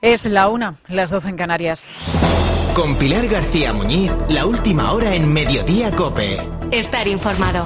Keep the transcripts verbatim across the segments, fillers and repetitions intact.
Es la una, las doce en Canarias. Con Pilar García Muñiz, la última hora en Mediodía COPE. Estar informado.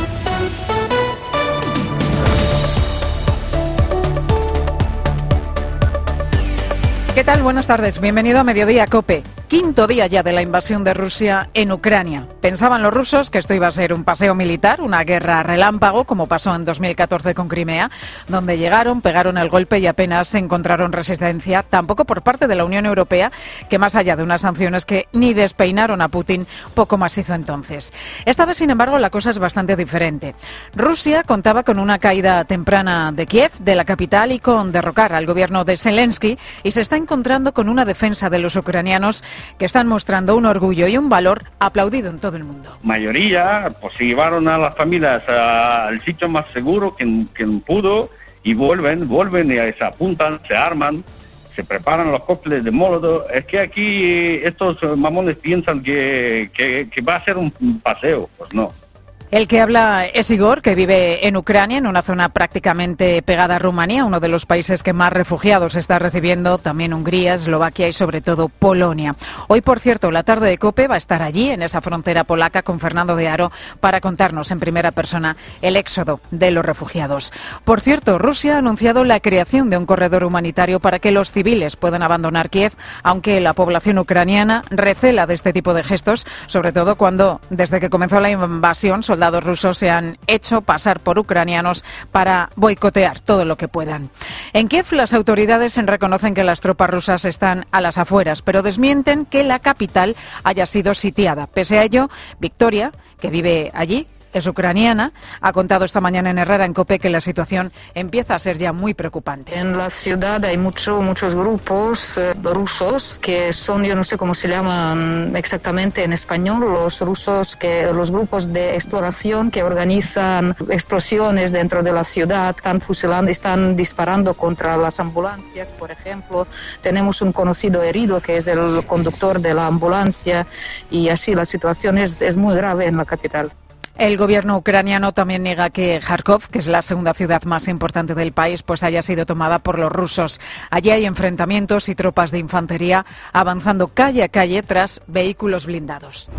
¿Qué tal? Buenas tardes. Bienvenido a Mediodía COPE. Quinto día ya de la invasión de Rusia en Ucrania. Pensaban los rusos que esto iba a ser un paseo militar, una guerra relámpago, como pasó en dos mil catorce con Crimea, donde llegaron, pegaron el golpe y apenas encontraron resistencia, tampoco por parte de la Unión Europea, que más allá de unas sanciones que ni despeinaron a Putin, poco más hizo entonces. Esta vez, sin embargo, la cosa es bastante diferente. Rusia contaba con una caída temprana de Kiev, de la capital, y con derrocar al gobierno de Zelensky, y se está encontrando con una defensa de los ucranianos que están mostrando un orgullo y un valor aplaudido en todo el mundo. Mayoría pues se llevaron a las familias al sitio más seguro que, que pudo y vuelven, vuelven y se apuntan, se arman, se preparan los cócteles de Molotov. Es que aquí estos mamones piensan que, que, que va a ser un paseo, pues no. El que habla es Igor, que vive en Ucrania, en una zona prácticamente pegada a Rumanía, uno de los países que más refugiados está recibiendo, también Hungría, Eslovaquia y sobre todo Polonia. Hoy, por cierto, la tarde de COPE va a estar allí, en esa frontera polaca, con Fernando de Aro, para contarnos en primera persona el éxodo de los refugiados. Por cierto, Rusia ha anunciado la creación de un corredor humanitario para que los civiles puedan abandonar Kiev, aunque la población ucraniana recela de este tipo de gestos, sobre todo cuando, desde que comenzó la invasión, soldados rusos se han hecho pasar por ucranianos para boicotear todo lo que puedan. En Kiev, las autoridades reconocen que las tropas rusas están a las afueras, pero desmienten que la capital haya sido sitiada. Pese a ello, Victoria, que vive allí, es ucraniana, ha contado esta mañana en Herrera, en COPE, que la situación empieza a ser ya muy preocupante. En la ciudad hay mucho, muchos grupos eh, rusos que son, yo no sé cómo se llaman exactamente en español, los rusos, que los grupos de exploración que organizan explosiones dentro de la ciudad, están fusilando, están disparando contra las ambulancias, por ejemplo. Tenemos un conocido herido que es el conductor de la ambulancia y así la situación es, es muy grave en la capital. El gobierno ucraniano también niega que Kharkov, que es la segunda ciudad más importante del país, pues haya sido tomada por los rusos. Allí hay enfrentamientos y tropas de infantería avanzando calle a calle tras vehículos blindados.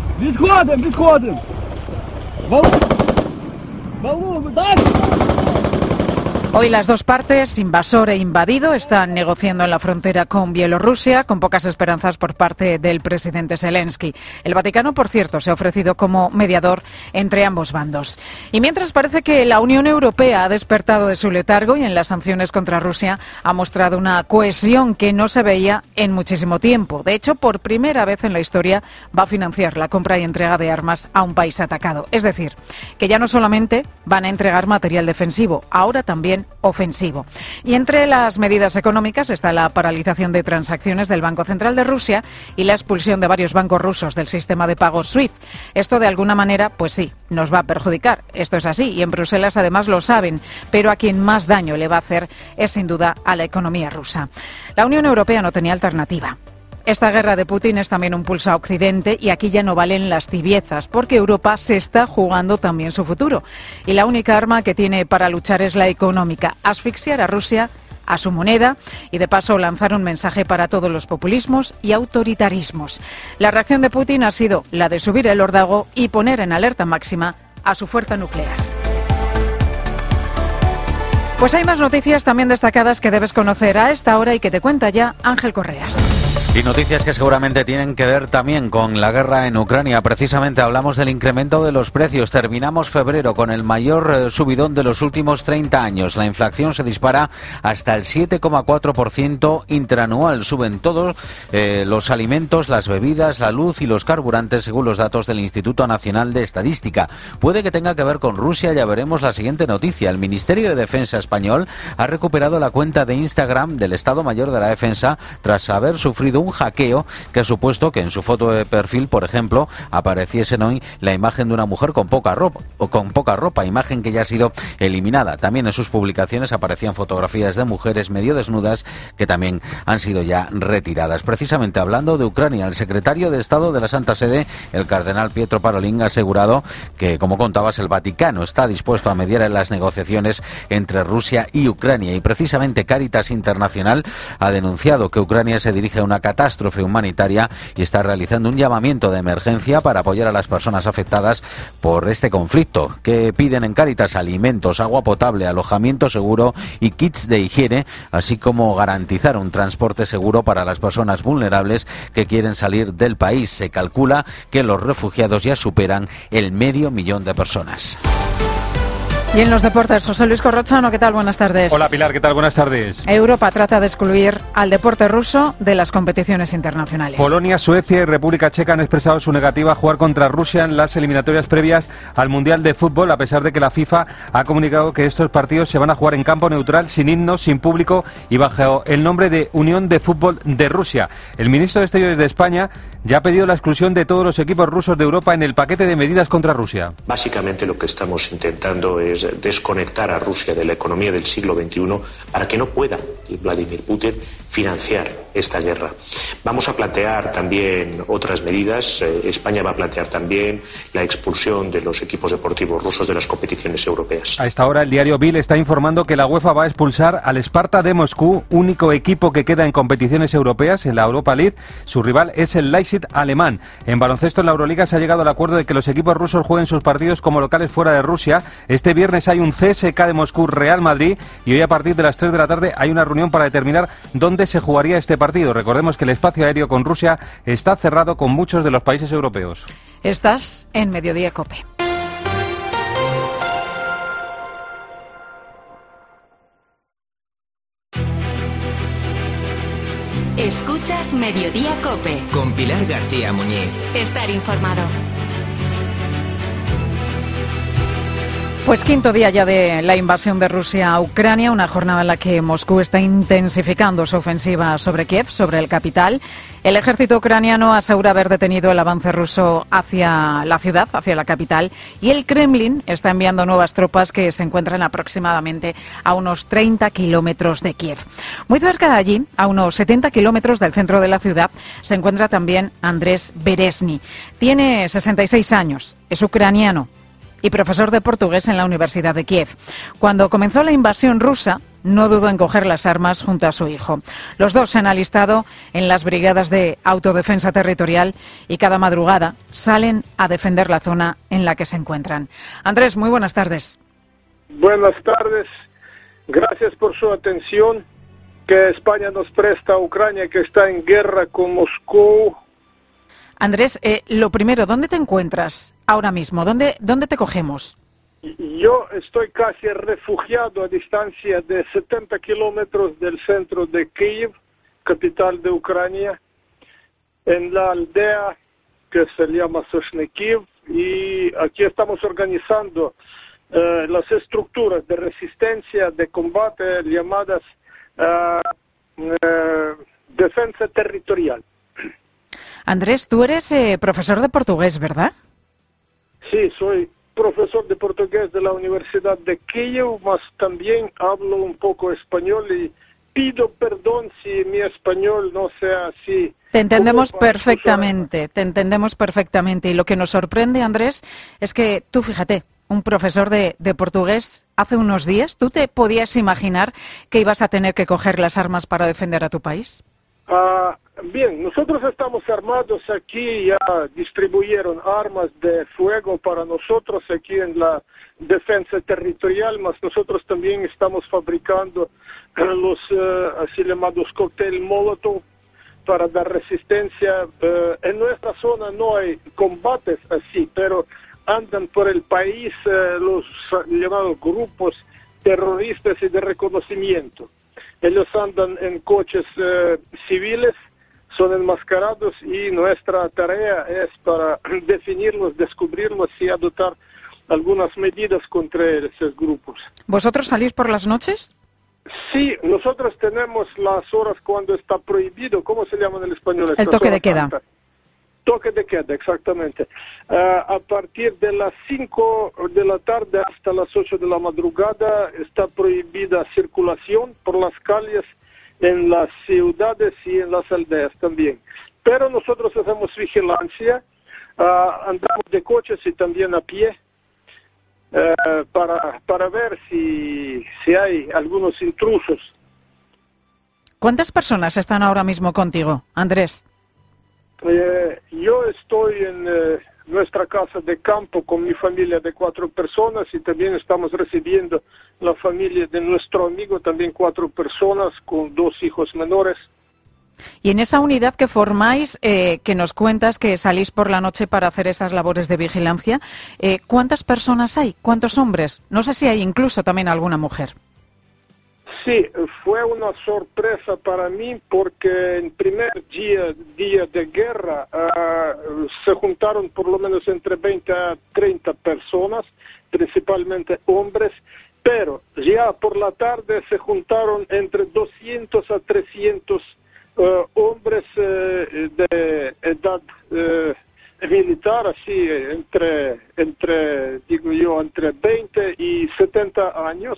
Hoy las dos partes, invasor e invadido, están negociando en la frontera con Bielorrusia, con pocas esperanzas por parte del presidente Zelensky. El Vaticano, por cierto, se ha ofrecido como mediador entre ambos bandos. Y mientras parece que la Unión Europea ha despertado de su letargo y en las sanciones contra Rusia ha mostrado una cohesión que no se veía en muchísimo tiempo. De hecho, por primera vez en la historia va a financiar la compra y entrega de armas a un país atacado. Es decir, que ya no solamente van a entregar material defensivo, ahora también ofensivo. Y entre las medidas económicas está la paralización de transacciones del Banco Central de Rusia y la expulsión de varios bancos rusos del sistema de pagos SWIFT. Esto de alguna manera, pues sí, nos va a perjudicar. Esto es así y en Bruselas además lo saben, pero a quien más daño le va a hacer es sin duda a la economía rusa. La Unión Europea no tenía alternativa. Esta guerra de Putin es también un pulso a Occidente y aquí ya no valen las tibiezas, porque Europa se está jugando también su futuro. Y la única arma que tiene para luchar es la económica, asfixiar a Rusia, a su moneda y de paso lanzar un mensaje para todos los populismos y autoritarismos. La reacción de Putin ha sido la de subir el órdago y poner en alerta máxima a su fuerza nuclear. Pues hay más noticias también destacadas que debes conocer a esta hora y que te cuenta ya Ángel Correas. Y noticias que seguramente tienen que ver también con la guerra en Ucrania. Precisamente hablamos del incremento de los precios. Terminamos febrero con el mayor eh, subidón de los últimos treinta años. La inflación se dispara hasta el siete coma cuatro por ciento interanual. Suben todos eh, los alimentos, las bebidas, la luz y los carburantes, según los datos del Instituto Nacional de Estadística. Puede que tenga que ver con Rusia. Ya veremos la siguiente noticia. El Ministerio de Defensa español ha recuperado la cuenta de Instagram del Estado Mayor de la Defensa tras haber sufrido un hackeo que ha supuesto que en su foto de perfil, por ejemplo, apareciesen hoy la imagen de una mujer con poca ropa, o con poca ropa, imagen que ya ha sido eliminada. También en sus publicaciones aparecían fotografías de mujeres medio desnudas que también han sido ya retiradas. Precisamente hablando de Ucrania, el secretario de Estado de la Santa Sede, el cardenal Pietro Parolin, ha asegurado que, como contabas, el Vaticano está dispuesto a mediar en las negociaciones entre Rusia y Ucrania. Y precisamente Cáritas Internacional ha denunciado que Ucrania se dirige a una catástrofe humanitaria y está realizando un llamamiento de emergencia para apoyar a las personas afectadas por este conflicto, que piden en Cáritas alimentos, agua potable, alojamiento seguro y kits de higiene, así como garantizar un transporte seguro para las personas vulnerables que quieren salir del país. Se calcula que los refugiados ya superan el medio millón de personas. Y en los deportes, José Luis Corrochano, ¿qué tal? Buenas tardes. Hola Pilar, ¿qué tal? Buenas tardes. Europa trata de excluir al deporte ruso de las competiciones internacionales. Polonia, Suecia y República Checa han expresado su negativa a jugar contra Rusia en las eliminatorias previas al Mundial de Fútbol, a pesar de que la FIFA ha comunicado que estos partidos se van a jugar en campo neutral, sin himno, sin público y bajo el nombre de Unión de Fútbol de Rusia. El ministro de Exteriores de España ya ha pedido la exclusión de todos los equipos rusos de Europa en el paquete de medidas contra Rusia. Básicamente lo que estamos intentando es desconectar a Rusia de la economía del siglo veintiuno para que no pueda Vladimir Putin financiar esta guerra. Vamos a plantear también otras medidas. Eh, España va a plantear también la expulsión de los equipos deportivos rusos de las competiciones europeas. A esta hora el diario Bild está informando que la UEFA va a expulsar al Sparta de Moscú, único equipo que queda en competiciones europeas en la Europa League. Su rival es el Leipzig alemán. En baloncesto en la Euroliga se ha llegado al acuerdo de que los equipos rusos jueguen sus partidos como locales fuera de Rusia. Este viernes hay un C S K de Moscú Real Madrid y hoy a partir de las tres de la tarde hay una reunión para determinar dónde se jugaría este partido. Recordemos que el espacio aéreo con Rusia está cerrado con muchos de los países europeos. Estás en Mediodía COPE. Escuchas Mediodía COPE. Con Pilar García Muñiz. Estar informado. Pues quinto día ya de la invasión de Rusia a Ucrania, una jornada en la que Moscú está intensificando su ofensiva sobre Kiev, sobre el capital. El ejército ucraniano asegura haber detenido el avance ruso hacia la ciudad, hacia la capital, y el Kremlin está enviando nuevas tropas que se encuentran aproximadamente a unos treinta kilómetros de Kiev. Muy cerca de allí, a unos setenta kilómetros del centro de la ciudad, se encuentra también Andrés Beresny. Tiene sesenta y seis años, es ucraniano y profesor de portugués en la Universidad de Kiev. Cuando comenzó la invasión rusa, no dudó en coger las armas junto a su hijo. Los dos se han alistado en las brigadas de autodefensa territorial y cada madrugada salen a defender la zona en la que se encuentran. Andrés, muy buenas tardes. Buenas tardes. Gracias por su atención que España nos presta a Ucrania, que está en guerra con Moscú. Andrés, eh, lo primero, ¿dónde te encuentras ahora mismo? ¿Dónde, dónde te cogemos? Yo estoy casi refugiado a distancia de setenta kilómetros del centro de Kiev, capital de Ucrania, en la aldea que se llama Soshnikiv, y aquí estamos organizando eh, las estructuras de resistencia, de combate, llamadas eh, eh, defensa territorial. Andrés, tú eres eh, profesor de portugués, ¿verdad? Sí, soy profesor de portugués de la Universidad de Kiev, mas también hablo un poco español y pido perdón si mi español no sea así. Te entendemos perfectamente, te entendemos perfectamente. Y lo que nos sorprende, Andrés, es que tú, fíjate, un profesor de, de portugués hace unos días, ¿tú te podías imaginar que ibas a tener que coger las armas para defender a tu país? Ah, bien, nosotros estamos armados aquí, ya distribuyeron armas de fuego para nosotros aquí en la defensa territorial, mas nosotros también estamos fabricando los uh, así llamados cóctel Molotov para dar resistencia. Uh, en nuestra zona no hay combates así, pero andan por el país uh, los llamados grupos terroristas y de reconocimiento. Ellos andan en coches eh, civiles, son enmascarados y nuestra tarea es para definirlos, descubrirlos y adoptar algunas medidas contra esos grupos. ¿Vosotros salís por las noches? Sí, nosotros tenemos las horas cuando está prohibido, ¿cómo se llama en el español? El toque de queda. Santa? Toque de queda, exactamente. Uh, a partir de las cinco de la tarde hasta las ocho de la madrugada está prohibida circulación por las calles en las ciudades y en las aldeas también. Pero nosotros hacemos vigilancia, uh, andamos de coches y también a pie uh, para, para ver si, si hay algunos intrusos. ¿Cuántas personas están ahora mismo contigo, Andrés? Eh, yo estoy en eh, nuestra casa de campo con mi familia de cuatro personas y también estamos recibiendo la familia de nuestro amigo, también cuatro personas con dos hijos menores. Y en esa unidad que formáis, eh, que nos cuentas que salís por la noche para hacer esas labores de vigilancia, eh, ¿cuántas personas hay? ¿Cuántos hombres? No sé si hay incluso también alguna mujer. Sí, fue una sorpresa para mí porque en primer día, día de guerra uh, se juntaron por lo menos entre veinte a treinta personas, principalmente hombres, pero ya por la tarde se juntaron entre doscientos a trescientos uh, hombres uh, de edad uh, militar, así entre, entre, digo yo, entre veinte y setenta años.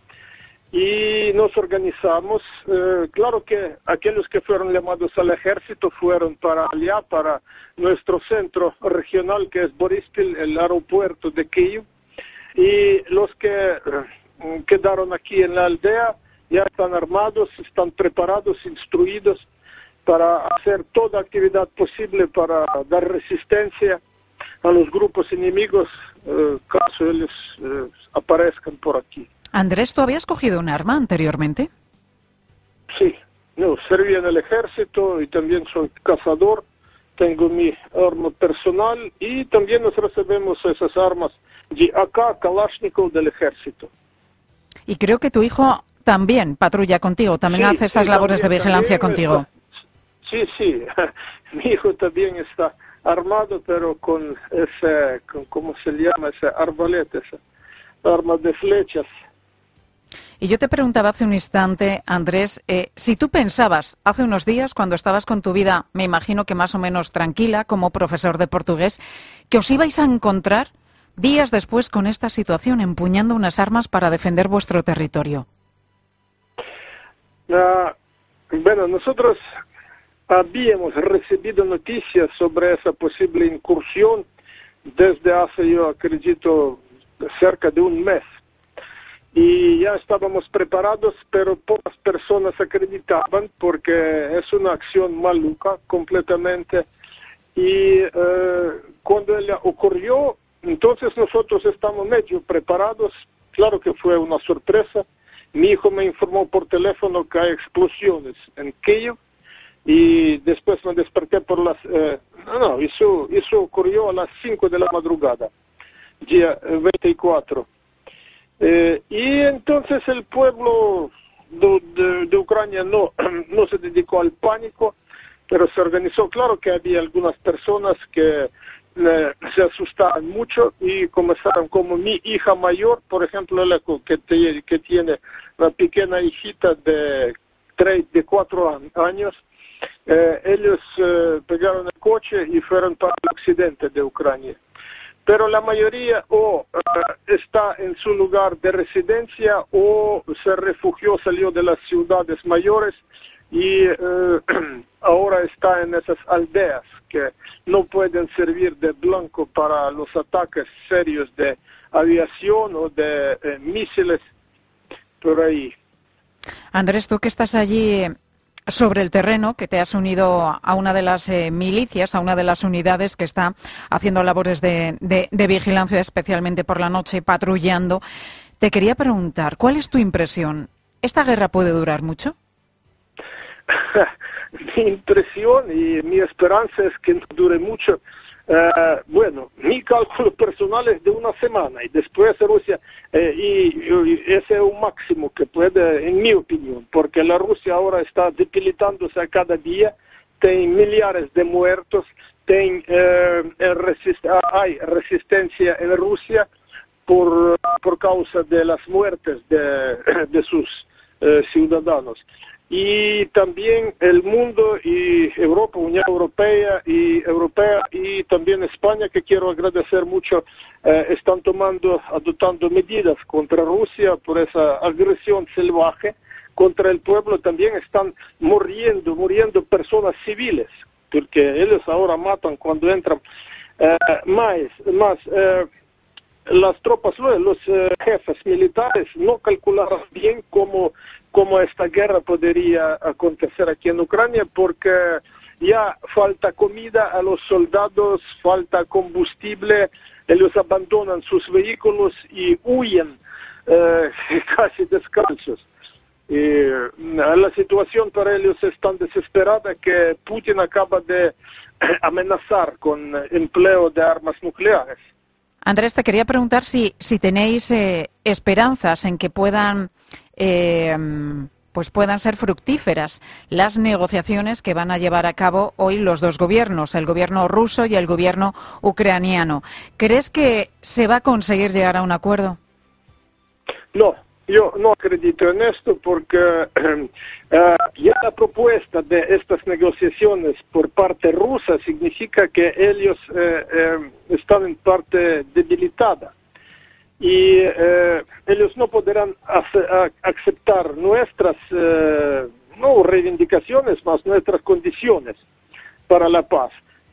Y nos organizamos, eh, claro que aquellos que fueron llamados al ejército fueron para allá, para nuestro centro regional que es Borispil, el aeropuerto de Kiev, y los que eh, quedaron aquí en la aldea ya están armados, están preparados, instruidos para hacer toda actividad posible para dar resistencia a los grupos enemigos, eh, caso ellos eh, aparezcan por aquí. Andrés, ¿tú habías cogido un arma anteriormente? Sí, no, serví en el ejército y también soy cazador, tengo mi arma personal y también nos recibimos esas armas de A K, Kalashnikov del ejército. Y creo que tu hijo también patrulla contigo, también sí, hace esas sí, labores también, de vigilancia también, contigo. Sí, sí, mi hijo también está armado, pero con ese, con, ¿cómo se llama? Ese arbalete, esa arma de flechas. Y yo te preguntaba hace un instante, Andrés, eh, si tú pensabas hace unos días, cuando estabas con tu vida, me imagino que más o menos tranquila, como profesor de portugués, que os ibais a encontrar días después con esta situación, empuñando unas armas para defender vuestro territorio. Uh, bueno, nosotros habíamos recibido noticias sobre esa posible incursión desde hace, yo acredito, cerca de un mes. Y ya estábamos preparados, pero pocas personas acreditaban porque es una acción maluca completamente. Y eh, cuando ella ocurrió, entonces nosotros estamos medio preparados. Claro que fue una sorpresa. Mi hijo me informó por teléfono que hay explosiones en Kiev y después me desperté por las... Eh, no, no, eso, eso ocurrió a las cinco de la madrugada, día veinticuatro. Eh, y entonces el pueblo de, de, de Ucrania no, no se dedicó al pánico, pero se organizó. Claro que había algunas personas que eh, se asustaban mucho y comenzaron, como mi hija mayor, por ejemplo, que, te, que tiene una pequeña hijita de, tres, de cuatro años, eh, ellos eh, pegaron el coche y fueron para el occidente de Ucrania. Pero la mayoría o uh, está en su lugar de residencia o se refugió, salió de las ciudades mayores y uh, ahora está en esas aldeas que no pueden servir de blanco para los ataques serios de aviación o de eh, misiles por ahí. Andrés, tú que estás allí sobre el terreno, que te has unido a una de las eh, milicias, a una de las unidades que está haciendo labores de, de, de vigilancia, especialmente por la noche, patrullando. Te quería preguntar, ¿cuál es tu impresión? ¿Esta guerra puede durar mucho? Mi impresión y mi esperanza es que no dure mucho. Uh, bueno, mi cálculo personal es de una semana y después Rusia, eh, y, y ese es un máximo que puede, en mi opinión, porque la Rusia ahora está debilitándose a cada día, tiene millares de muertos, tiene, eh, resist hay resistencia en Rusia por, por causa de las muertes de, de sus eh, ciudadanos. Y también el mundo y Europa, Unión Europea y Europea y también España, que quiero agradecer mucho, eh, están tomando, adoptando medidas contra Rusia por esa agresión salvaje contra el pueblo. También están muriendo, muriendo personas civiles, porque ellos ahora matan cuando entran. Eh, más, más eh, las tropas, los eh, jefes militares no calcularon bien cómo, cómo esta guerra podría acontecer aquí en Ucrania, porque ya falta comida a los soldados, falta combustible, ellos abandonan sus vehículos y huyen eh, casi descalzos. Y la situación para ellos es tan desesperada que Putin acaba de amenazar con empleo de armas nucleares. Andrés, te quería preguntar si, si tenéis eh, esperanzas en que puedan, eh, pues puedan ser fructíferas las negociaciones que van a llevar a cabo hoy los dos gobiernos, el gobierno ruso y el gobierno ucraniano. ¿Crees que se va a conseguir llegar a un acuerdo? No. Yo no acredito en esto porque eh, eh, ya la propuesta de estas negociaciones por parte rusa significa que ellos eh, eh, están en parte debilitada y eh, ellos no podrán hace, a, aceptar nuestras eh, no reivindicaciones, más nuestras condiciones para la paz.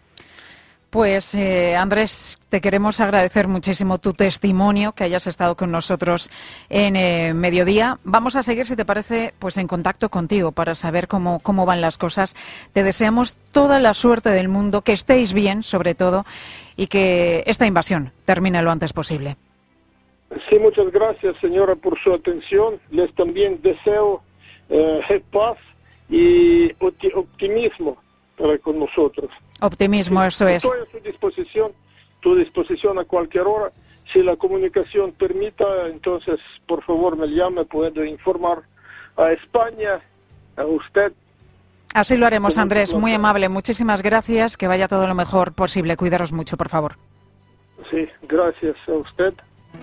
Pues eh, Andrés, te queremos agradecer muchísimo tu testimonio, que hayas estado con nosotros en eh, Mediodía. Vamos a seguir, si te parece, pues en contacto contigo para saber cómo, cómo van las cosas. Te deseamos toda la suerte del mundo, que estéis bien, sobre todo, y que esta invasión termine lo antes posible. Sí, muchas gracias, señora, por su atención. Les también deseo eh, paz y optimismo para con nosotros. Optimismo, sí, eso es. Estoy a su disposición, tu disposición a cualquier hora. Si la comunicación permita, entonces, por favor, me llame, puedo informar a España, a usted. Así lo haremos, Andrés, muy amable. Muchísimas gracias, que vaya todo lo mejor posible. Cuidaros mucho, por favor. Sí, gracias a usted.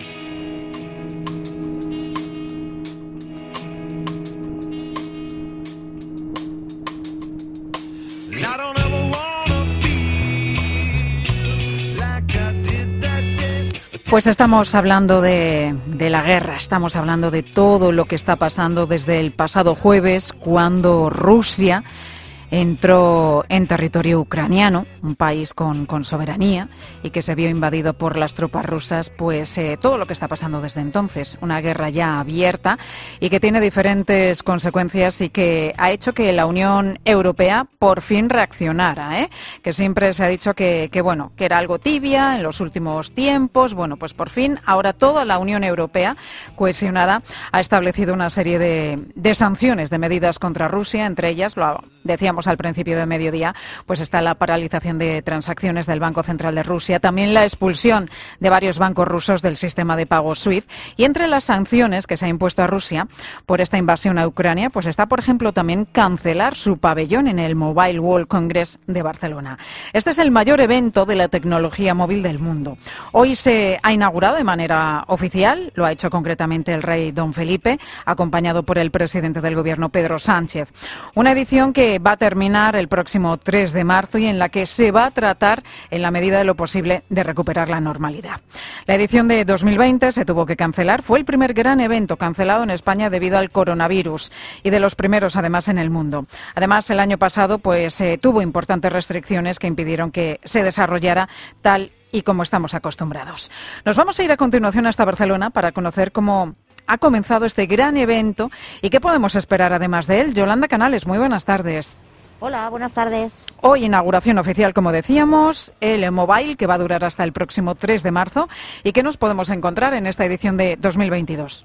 Pues estamos hablando de, de la guerra, estamos hablando de todo lo que está pasando desde el pasado jueves, cuando Rusia entró en territorio ucraniano, un país con, con soberanía y que se vio invadido por las tropas rusas, pues eh, todo lo que está pasando desde entonces, una guerra ya abierta y que tiene diferentes consecuencias y que ha hecho que la Unión Europea por fin reaccionara, ¿eh? Que siempre se ha dicho que, que bueno, que era algo tibia en los últimos tiempos. Bueno, pues por fin ahora toda la Unión Europea cohesionada ha establecido una serie de, de sanciones, de medidas contra Rusia, entre ellas, lo decíamos al principio de Mediodía, pues está la paralización de transacciones del Banco Central de Rusia, también la expulsión de varios bancos rusos del sistema de pago SWIFT, y entre las sanciones que se ha impuesto a Rusia por esta invasión a Ucrania, pues está, por ejemplo, también cancelar su pabellón en el Mobile World Congress de Barcelona. Este es el mayor evento de la tecnología móvil del mundo. Hoy se ha inaugurado de manera oficial, lo ha hecho concretamente el rey Don Felipe, acompañado por el presidente del gobierno Pedro Sánchez. Una edición que va a terminar el próximo tres de marzo y en la que se va a tratar, en la medida de lo posible, de recuperar la normalidad. La edición de dos mil veinte se tuvo que cancelar. Fue el primer gran evento cancelado en España debido al coronavirus y de los primeros, además, en el mundo. Además, el año pasado pues eh, tuvo importantes restricciones que impidieron que se desarrollara tal y como estamos acostumbrados. Nos vamos a ir a continuación hasta Barcelona para conocer cómo ha comenzado este gran evento y qué podemos esperar además de él. Yolanda Canales, muy buenas tardes. Hola, buenas tardes. Hoy inauguración oficial, como decíamos, el Mobile, que va a durar hasta el próximo tres de marzo. ¿Y qué nos podemos encontrar en esta edición de dos mil veintidós?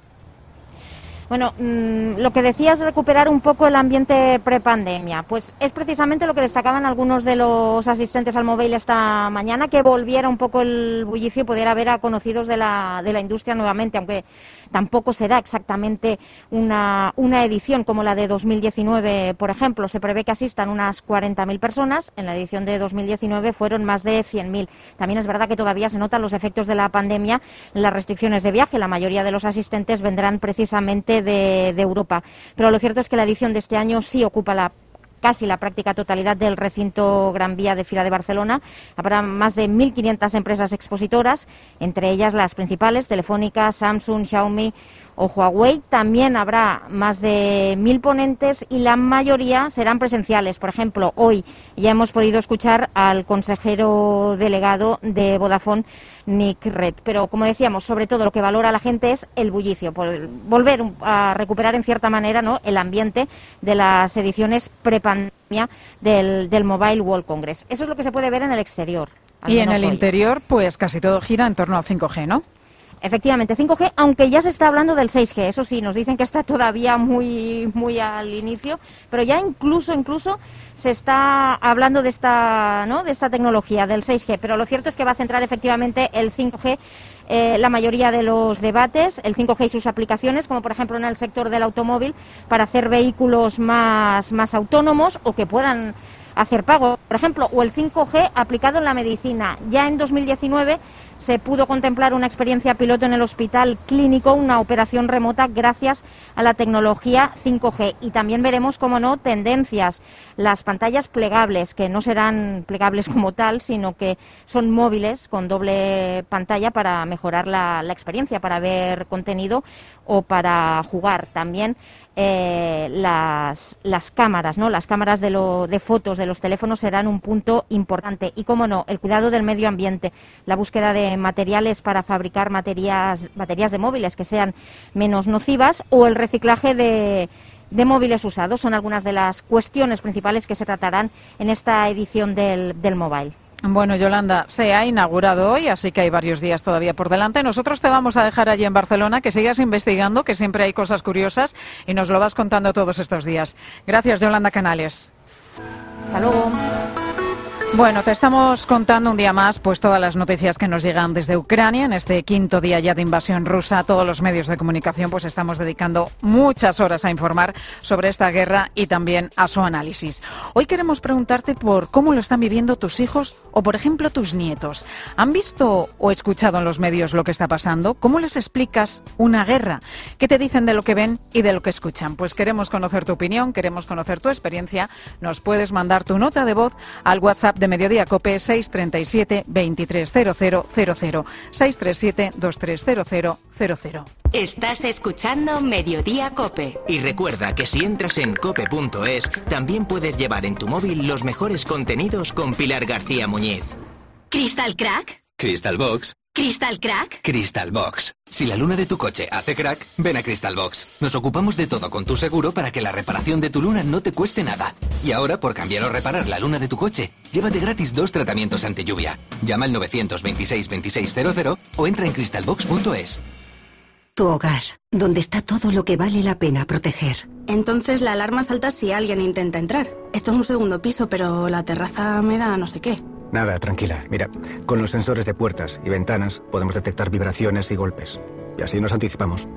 Bueno, mmm, lo que decías, recuperar un poco el ambiente prepandemia, pues es precisamente lo que destacaban algunos de los asistentes al Mobile esta mañana, que volviera un poco el bullicio y pudiera ver a conocidos de la, de la industria nuevamente, aunque tampoco será exactamente una, una edición como la de dos mil diecinueve, por ejemplo. Se prevé que asistan unas cuarenta mil personas, en la edición de dos mil diecinueve fueron más de cien mil. También es verdad que todavía se notan los efectos de la pandemia, las restricciones de viaje. La mayoría de los asistentes vendrán precisamente norte de, de Europa. Pero lo cierto es que la edición de este año sí ocupa la casi la práctica totalidad del recinto Gran Vía de Fira de Barcelona. Habrá más de mil quinientas empresas expositoras, entre ellas las principales, Telefónica, Samsung, Xiaomi o Huawei. También habrá más de mil ponentes y la mayoría serán presenciales. Por ejemplo, hoy ya hemos podido escuchar al consejero delegado de Vodafone, Nick Red. Pero, como decíamos, sobre todo lo que valora la gente es el bullicio, por volver a recuperar en cierta manera, ¿no?, el ambiente de las ediciones prepandemia del, del Mobile World Congress. Eso es lo que se puede ver en el exterior. Y en el hoy. interior, pues casi todo gira en torno al cinco G, ¿no? Efectivamente, cinco G, aunque ya se está hablando del seis G, eso sí, nos dicen que está todavía muy muy al inicio, pero ya incluso incluso se está hablando de esta, ¿no?, de esta tecnología del seis G, pero lo cierto es que va a centrar efectivamente el cinco G eh, la mayoría de los debates, el cinco G y sus aplicaciones, como por ejemplo en el sector del automóvil, para hacer vehículos más más autónomos o que puedan hacer pago, por ejemplo, o el cinco G aplicado en la medicina. Ya en dos mil diecinueve se pudo contemplar una experiencia piloto en el Hospital Clínico, una operación remota gracias a la tecnología cinco G. Y también veremos, como no, tendencias, las pantallas plegables, que no serán plegables como tal, sino que son móviles con doble pantalla para mejorar la, la experiencia, para ver contenido o para jugar. También eh, las, las cámaras, ¿no? Las cámaras de, lo, de fotos de los teléfonos serán un punto importante. Y, cómo no, el cuidado del medio ambiente, la búsqueda de materiales para fabricar baterías, baterías de móviles que sean menos nocivas, o el reciclaje de, de móviles usados. Son algunas de las cuestiones principales que se tratarán en esta edición del, del Mobile. Bueno, Yolanda, se ha inaugurado hoy, así que hay varios días todavía por delante. Nosotros te vamos a dejar allí en Barcelona, que sigas investigando, que siempre hay cosas curiosas y nos lo vas contando todos estos días. Gracias, Yolanda Canales. Hasta luego. Bueno, te estamos contando un día más pues todas las noticias que nos llegan desde Ucrania en este quinto día ya de invasión rusa. Todos los medios de comunicación pues estamos dedicando muchas horas a informar sobre esta guerra y también a su análisis. Hoy queremos preguntarte por cómo lo están viviendo tus hijos o, por ejemplo, tus nietos. ¿Han visto o escuchado en los medios lo que está pasando? ¿Cómo les explicas una guerra? ¿Qué te dicen de lo que ven y de lo que escuchan? Pues queremos conocer tu opinión, queremos conocer tu experiencia. Nos puedes mandar tu nota de voz al WhatsApp de Mediodía Cope seis tres siete, veintitrés cero cero cero cero, seis tres siete, veintitrés cero cero cero cero. Estás escuchando Mediodía Cope. Y recuerda que si entras en cope punto es, también puedes llevar en tu móvil los mejores contenidos con Pilar García Muñiz. ¿Crystal Crack? Crystal Box. ¿Crystal Crack? Crystal Box. Si la luna de tu coche hace crack, ven a Crystal Box. Nos ocupamos de todo con tu seguro para que la reparación de tu luna no te cueste nada. Y ahora, por cambiar o reparar la luna de tu coche, llévate gratis dos tratamientos ante lluvia. Llama al nueve dos seis, veintiséis cero cero o entra en crystal box punto es. Tu hogar, donde está todo lo que vale la pena proteger. Entonces la alarma salta si alguien intenta entrar. Esto es un segundo piso, pero la terraza me da no sé qué. Nada, tranquila. Mira, con los sensores de puertas y ventanas podemos detectar vibraciones y golpes. Y así nos anticipamos.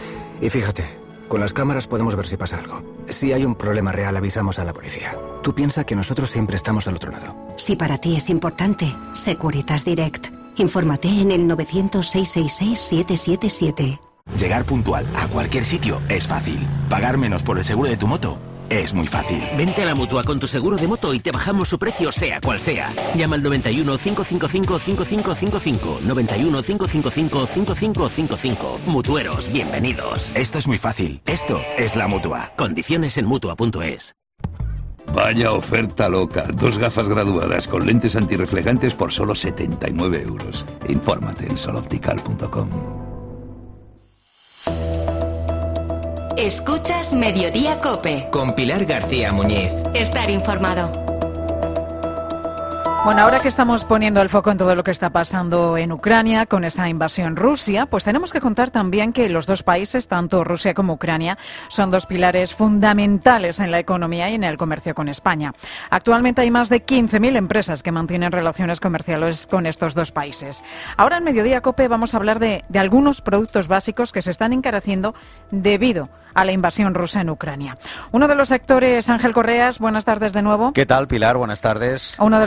Y fíjate, con las cámaras podemos ver si pasa algo. Si hay un problema real, avisamos a la policía. Tú piensa que nosotros siempre estamos al otro lado. Si para ti es importante, Securitas Direct. Infórmate en el novecientos, seiscientos sesenta y seis, siete siete siete. Llegar puntual a cualquier sitio es fácil. Pagar menos por el seguro de tu moto es muy fácil. Vente a la Mutua con tu seguro de moto y te bajamos su precio sea cual sea. Llama al noventa y uno, cinco cinco cinco, cinco cinco cinco cinco. noventa y uno, cinco cinco cinco, cinco cinco cinco cinco. Mutueros, bienvenidos. Esto es muy fácil. Esto es la Mutua. Condiciones en Mutua punto es. Vaya oferta loca. Dos gafas graduadas con lentes antirreflejantes por solo setenta y nueve euros. Infórmate en sol optical punto com. Escuchas Mediodía Cope. Con Pilar García Muñiz. Estar informado. Bueno, ahora que estamos poniendo el foco en todo lo que está pasando en Ucrania con esa invasión Rusia, pues tenemos que contar también que los dos países, tanto Rusia como Ucrania, son dos pilares fundamentales en la economía y en el comercio con España. Actualmente hay más de quince mil empresas que mantienen relaciones comerciales con estos dos países. Ahora en Mediodía Cope vamos a hablar de, de algunos productos básicos que se están encareciendo debido a la invasión rusa en Ucrania. Uno de los sectores, Ángel Correas, buenas tardes de nuevo. ¿Qué tal, Pilar? Buenas tardes. Uno de los sectores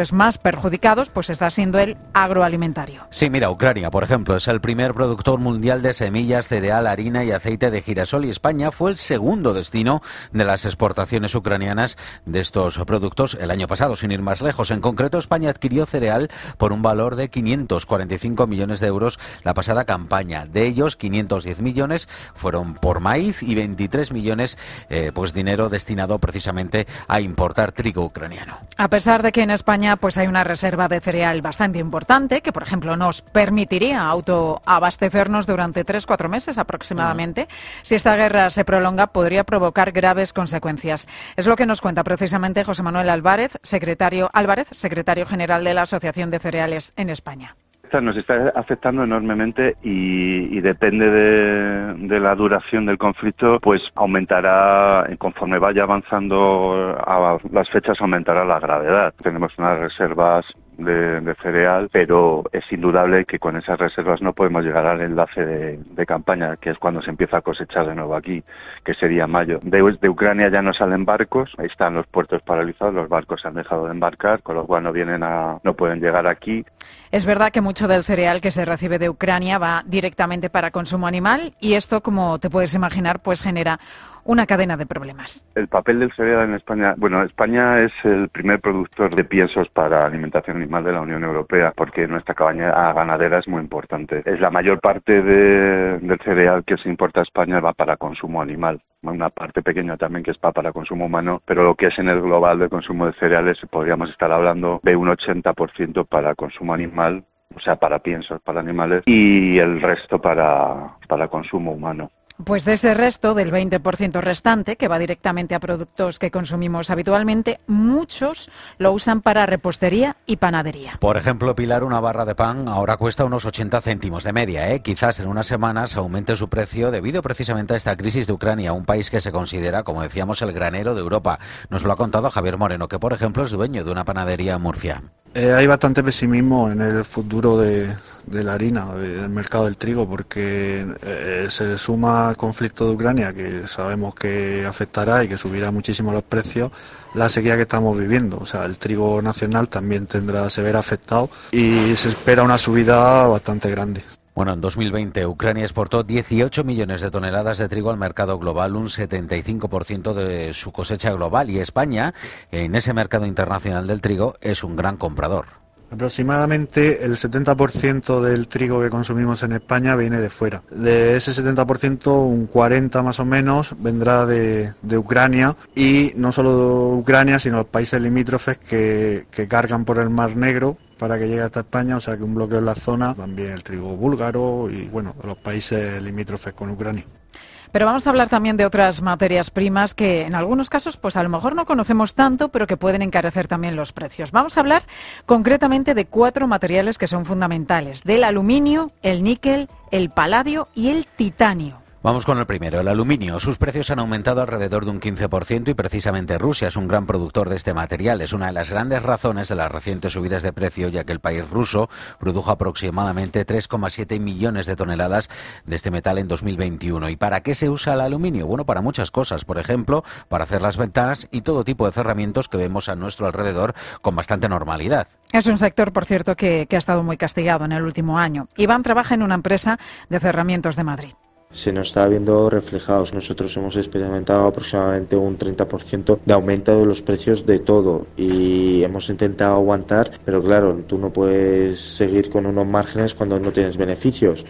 sectores más perjudicados pues está siendo el agroalimentario. Sí, mira, Ucrania, por ejemplo, es el primer productor mundial de semillas, cereal, harina y aceite de girasol, y España fue el segundo destino de las exportaciones ucranianas de estos productos el año pasado, sin ir más lejos. En concreto, España adquirió cereal por un valor de quinientos cuarenta y cinco millones de euros la pasada campaña. De ellos, quinientos diez millones fueron por maíz y veintitrés millones, eh, pues dinero destinado precisamente a importar trigo ucraniano. A pesar de que en España pues hay una reserva de cereal bastante importante, que por ejemplo nos permitiría autoabastecernos durante tres cuatro meses aproximadamente, uh-huh. si esta guerra se prolonga podría provocar graves consecuencias. Es lo que nos cuenta precisamente José Manuel Álvarez, secretario, Álvarez, secretario general de la Asociación de Cereales en España. Nos está afectando enormemente y, y depende de, de la duración del conflicto, pues aumentará, conforme vaya avanzando a las fechas, aumentará la gravedad. Tenemos unas reservas de, de cereal, pero es indudable que con esas reservas no podemos llegar al enlace de, de campaña, que es cuando se empieza a cosechar de nuevo aquí, que sería mayo. De, de Ucrania ya no salen barcos, ahí están los puertos paralizados, los barcos se han dejado de embarcar, con lo cual no vienen a, no pueden llegar aquí. Es verdad que mucho del cereal que se recibe de Ucrania va directamente para consumo animal y esto, como te puedes imaginar, pues genera una cadena de problemas. El papel del cereal en España, bueno, España es el primer productor de piensos para alimentación animal de la Unión Europea, porque nuestra cabaña ganadera es muy importante. Es la mayor parte de, del cereal que se importa a España va para consumo animal. Una parte pequeña también que es para, para consumo humano, pero lo que es en el global de consumo de cereales podríamos estar hablando de un ochenta por ciento para consumo animal, o sea, para piensos, para animales, y el resto para, para consumo humano. Pues de ese resto, del veinte por ciento restante, que va directamente a productos que consumimos habitualmente, muchos lo usan para repostería y panadería. Por ejemplo, Pilar, una barra de pan ahora cuesta unos ochenta céntimos de media, ¿eh? Quizás en unas semanas aumente su precio debido precisamente a esta crisis de Ucrania, un país que se considera, como decíamos, el granero de Europa. Nos lo ha contado Javier Moreno, que por ejemplo es dueño de una panadería en Murcia. Eh, hay bastante pesimismo en el futuro de, de la harina, del mercado del trigo, porque eh, se suma al conflicto de Ucrania, que sabemos que afectará y que subirá muchísimo los precios, la sequía que estamos viviendo. O sea, el trigo nacional también tendrá se verá afectado y se espera una subida bastante grande. Bueno, en dos mil veinte Ucrania exportó dieciocho millones de toneladas de trigo al mercado global, un setenta y cinco por ciento de su cosecha global, y España, en ese mercado internacional del trigo, es un gran comprador. Aproximadamente el setenta por ciento del trigo que consumimos en España viene de fuera. De ese setenta por ciento, un cuarenta por ciento más o menos vendrá de, de Ucrania, y no solo Ucrania, sino los países limítrofes que, que cargan por el Mar Negro para que llegue hasta España, o sea que un bloqueo en la zona, también el trigo búlgaro y bueno, los países limítrofes con Ucrania. Pero vamos a hablar también de otras materias primas que en algunos casos pues a lo mejor no conocemos tanto, pero que pueden encarecer también los precios. Vamos a hablar concretamente de cuatro materiales que son fundamentales: del aluminio, el níquel, el paladio y el titanio. Vamos con el primero, el aluminio. Sus precios han aumentado alrededor de un quince por ciento y precisamente Rusia es un gran productor de este material. Es una de las grandes razones de las recientes subidas de precio, ya que el país ruso produjo aproximadamente tres coma siete millones de toneladas de este metal en dos mil veintiuno. ¿Y para qué se usa el aluminio? Bueno, para muchas cosas. Por ejemplo, para hacer las ventanas y todo tipo de cerramientos que vemos a nuestro alrededor con bastante normalidad. Es un sector, por cierto, que, que ha estado muy castigado en el último año. Iván trabaja en una empresa de cerramientos de Madrid. Se nos está viendo reflejados. Nosotros hemos experimentado aproximadamente un treinta por ciento de aumento de los precios de todo y hemos intentado aguantar, pero claro, tú no puedes seguir con unos márgenes cuando no tienes beneficios.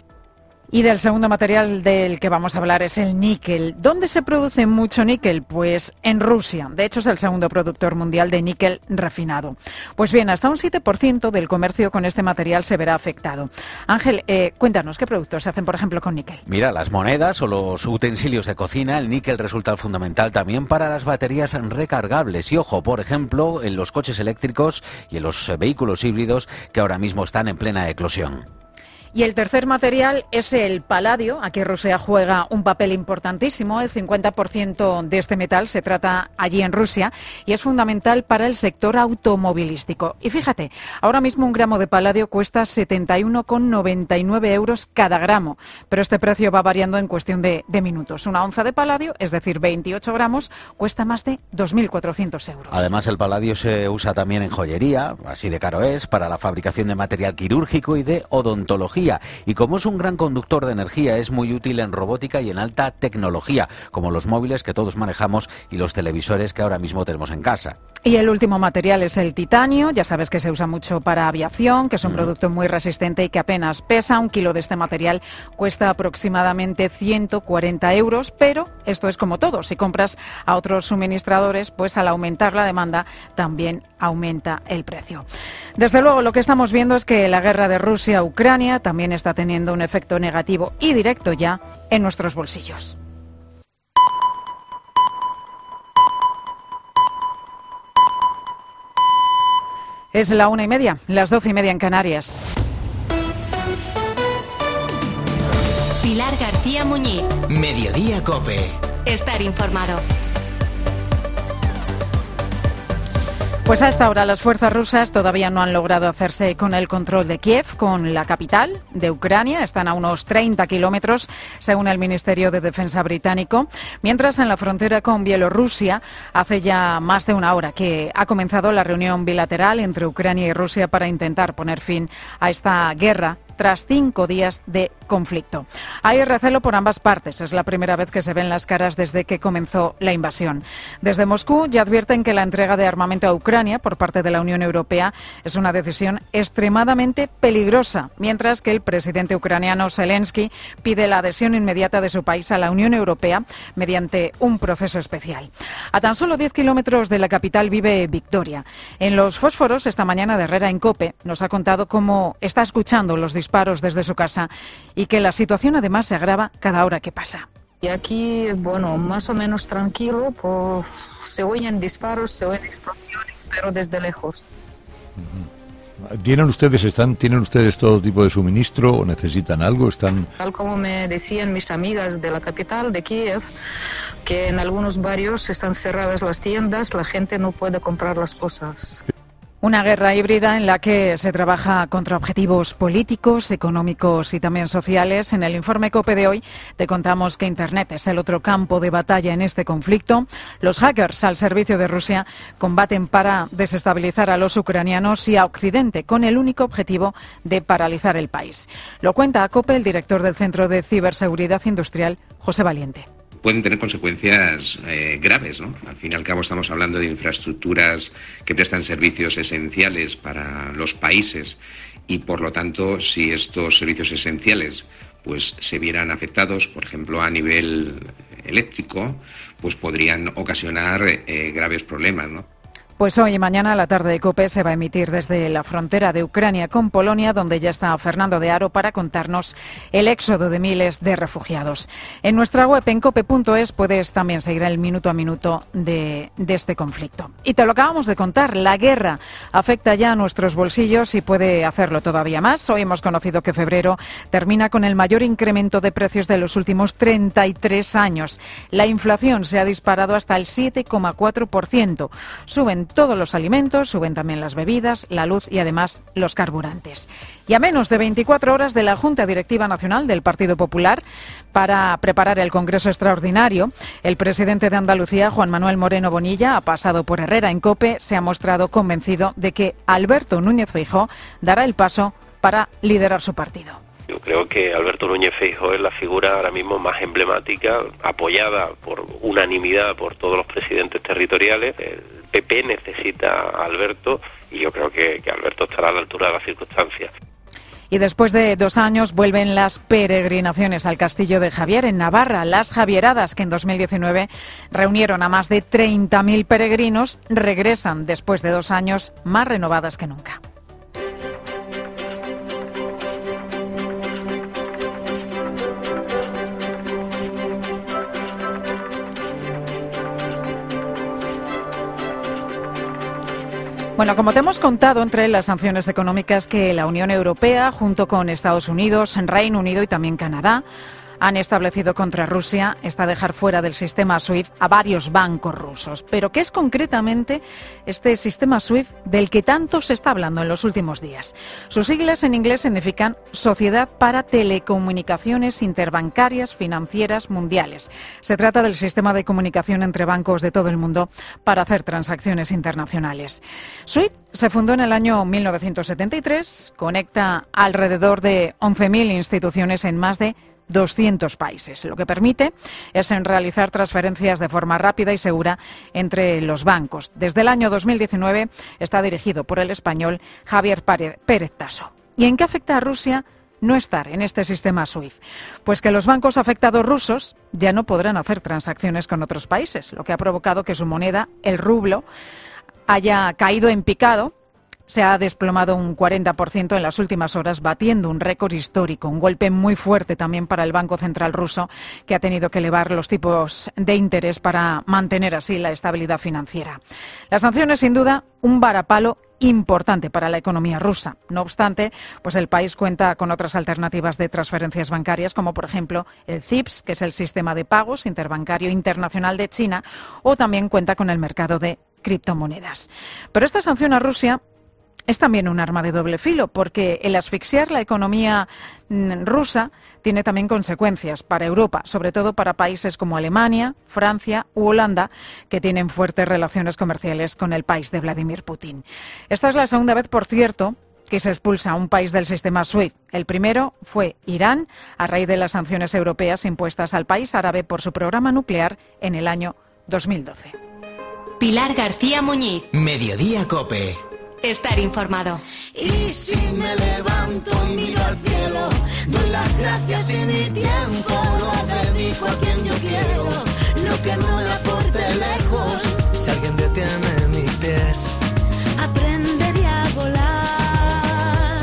Y del segundo material del que vamos a hablar es el níquel. ¿Dónde se produce mucho níquel? Pues en Rusia. De hecho, es el segundo productor mundial de níquel refinado. Pues bien, hasta un siete por ciento del comercio con este material se verá afectado. Ángel, eh, cuéntanos, ¿qué productos se hacen, por ejemplo, con níquel? Mira, las monedas o los utensilios de cocina, el níquel resulta fundamental también para las baterías recargables. Y ojo, por ejemplo, en los coches eléctricos y en los vehículos híbridos que ahora mismo están en plena eclosión. Y el tercer material es el paladio. Aquí Rusia juega un papel importantísimo. El cincuenta por ciento de este metal se trata allí en Rusia y es fundamental para el sector automovilístico. Y fíjate, ahora mismo un gramo de paladio cuesta setenta y uno con noventa y nueve euros cada gramo, pero este precio va variando en cuestión de, de minutos. Una onza de paladio, es decir, veintiocho gramos, cuesta más de dos mil cuatrocientos euros. Además, el paladio se usa también en joyería, así de caro es, para la fabricación de material quirúrgico y de odontología. Y como es un gran conductor de energía, es muy útil en robótica y en alta tecnología, como los móviles que todos manejamos y los televisores que ahora mismo tenemos en casa. Y el último material es el titanio. Ya sabes que se usa mucho para aviación, que es un mm. producto muy resistente y que apenas pesa. Un kilo de este material cuesta aproximadamente ciento cuarenta euros, pero esto es como todo. Si compras a otros suministradores, pues al aumentar la demanda también aumenta el precio. Desde luego, lo que estamos viendo es que la guerra de Rusia a Ucrania también está teniendo un efecto negativo y directo ya en nuestros bolsillos. Es la una y media, las doce y media en Canarias. Pilar García Muñiz. Mediodía COPE. Estar informado. Pues a esta hora las fuerzas rusas todavía no han logrado hacerse con el control de Kiev, con la capital de Ucrania. Están a unos treinta kilómetros, según el Ministerio de Defensa británico. Mientras en la frontera con Bielorrusia, hace ya más de una hora que ha comenzado la reunión bilateral entre Ucrania y Rusia para intentar poner fin a esta guerra tras cinco días de conflicto. Hay recelo por ambas partes. Es la primera vez que se ven las caras desde que comenzó la invasión. Desde Moscú ya advierten que la entrega de armamento a Ucrania por parte de la Unión Europea es una decisión extremadamente peligrosa, mientras que el presidente ucraniano Zelensky pide la adhesión inmediata de su país a la Unión Europea mediante un proceso especial. A tan solo diez kilómetros de la capital vive Victoria. En Los Fósforos, esta mañana de Herrera en COPE, nos ha contado cómo está escuchando los disparos disparos desde su casa y que la situación además se agrava cada hora que pasa. Y aquí, bueno, más o menos tranquilo, pues, se oyen disparos, se oyen explosiones, pero desde lejos. ¿Tienen ustedes, están, ¿Tienen ustedes todo tipo de suministro o necesitan algo? ¿Están... Tal como me decían mis amigas de la capital, de Kiev, que en algunos barrios están cerradas las tiendas, la gente no puede comprar las cosas. Una guerra híbrida en la que se trabaja contra objetivos políticos, económicos y también sociales. En el informe COPE de hoy te contamos que Internet es el otro campo de batalla en este conflicto. Los hackers al servicio de Rusia combaten para desestabilizar a los ucranianos y a Occidente con el único objetivo de paralizar el país. Lo cuenta a COPE el director del Centro de Ciberseguridad Industrial, José Valiente. Pueden tener consecuencias eh, graves, ¿no? Al fin y al cabo estamos hablando de infraestructuras que prestan servicios esenciales para los países y, por lo tanto, si estos servicios esenciales pues se vieran afectados, por ejemplo, a nivel eléctrico, pues podrían ocasionar eh, graves problemas, ¿no? Pues hoy y mañana la tarde de COPE se va a emitir desde la frontera de Ucrania con Polonia, donde ya está Fernando de Aro para contarnos el éxodo de miles de refugiados. En nuestra web en cope punto es puedes también seguir el minuto a minuto de, de este conflicto. Y te lo acabamos de contar, la guerra afecta ya a nuestros bolsillos y puede hacerlo todavía más. Hoy hemos conocido que febrero termina con el mayor incremento de precios de los últimos treinta y tres años. La inflación se ha disparado hasta el siete coma cuatro por ciento. Suben todos los alimentos, suben también las bebidas, la luz y además los carburantes. Y a menos de veinticuatro horas de la Junta Directiva Nacional del Partido Popular para preparar el Congreso Extraordinario, el presidente de Andalucía, Juan Manuel Moreno Bonilla, ha pasado por Herrera en COPE, se ha mostrado convencido de que Alberto Núñez Feijóo dará el paso para liderar su partido. Yo creo que Alberto Núñez Feijóo es la figura ahora mismo más emblemática, apoyada por unanimidad por todos los presidentes territoriales. El P P necesita a Alberto y yo creo que, que Alberto estará a la altura de las circunstancias. Y después de dos años vuelven las peregrinaciones al Castillo de Javier en Navarra. Las Javieradas, que en dos mil diecinueve reunieron a más de treinta mil peregrinos, regresan después de dos años más renovadas que nunca. Bueno, como te hemos contado, entre las sanciones económicas que la Unión Europea, junto con Estados Unidos, Reino Unido y también Canadá, han establecido contra Rusia está dejar fuera del sistema SWIFT a varios bancos rusos. Pero ¿qué es concretamente este sistema SWIFT del que tanto se está hablando en los últimos días? Sus siglas en inglés significan Sociedad para Telecomunicaciones Interbancarias Financieras Mundiales. Se trata del sistema de comunicación entre bancos de todo el mundo para hacer transacciones internacionales. SWIFT se fundó en el año mil novecientos setenta y tres, conecta alrededor de once mil instituciones en más de doscientos países. Lo que permite es en realizar transferencias de forma rápida y segura entre los bancos. Desde el año dos mil diecinueve está dirigido por el español Javier Pérez Tasso. ¿Y en qué afecta a Rusia no estar en este sistema SWIFT? Pues que los bancos afectados rusos ya no podrán hacer transacciones con otros países, lo que ha provocado que su moneda, el rublo, haya caído en picado. Se ha desplomado un cuarenta por ciento en las últimas horas, batiendo un récord histórico, un golpe muy fuerte también para el Banco Central ruso, que ha tenido que elevar los tipos de interés para mantener así la estabilidad financiera. Las sanciones, sin duda, un varapalo importante para la economía rusa. No obstante, pues el país cuenta con otras alternativas de transferencias bancarias, como por ejemplo el C I P S, que es el sistema de pagos interbancario internacional de China, o también cuenta con el mercado de criptomonedas. Pero esta sanción a Rusia es también un arma de doble filo, porque el asfixiar la economía rusa tiene también consecuencias para Europa, sobre todo para países como Alemania, Francia u Holanda, que tienen fuertes relaciones comerciales con el país de Vladimir Putin. Esta es la segunda vez, por cierto, que se expulsa a un país del sistema SWIFT. El primero fue Irán, a raíz de las sanciones europeas impuestas al país árabe por su programa nuclear en el año dos mil doce. Pilar García Muñiz. Mediodía COPE. Estar informado. Y si me levanto y miro al cielo, doy las gracias y mi tiempo lo dedico a quien yo quiero. Lo que no me aporte lejos, si alguien detiene mis pies, aprenderé a volar.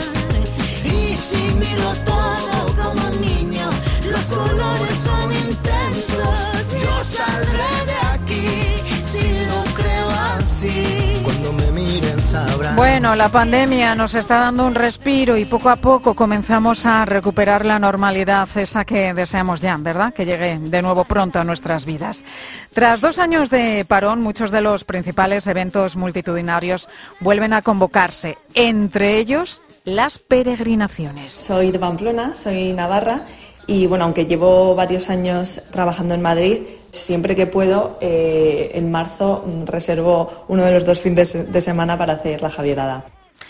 Y si miro todo como un niño, los colores son intensos. Yo saldré de aquí si lo creo así. Cuando me miren sabrán. Bueno, la pandemia nos está dando un respiro y poco a poco comenzamos a recuperar la normalidad, esa que deseamos ya, ¿verdad? Que llegue de nuevo pronto a nuestras vidas. Tras dos años de parón, muchos de los principales eventos multitudinarios vuelven a convocarse, entre ellos las peregrinaciones. Soy de Pamplona, soy navarra. Y bueno, aunque llevo varios años trabajando en Madrid, siempre que puedo, eh, en marzo reservo uno de los dos fines de semana para hacer la Javierada.